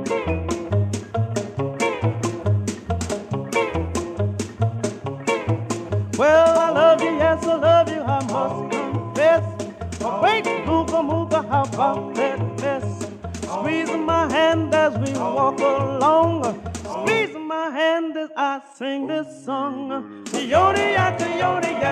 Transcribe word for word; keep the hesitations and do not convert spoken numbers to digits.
Well, I love you, yes, I love you, I must confess. Wait, mooka mooka, how about that mess? Squeezing my hand as we walk along, squeezing my hand as I sing this song. Yodi yaka, yodi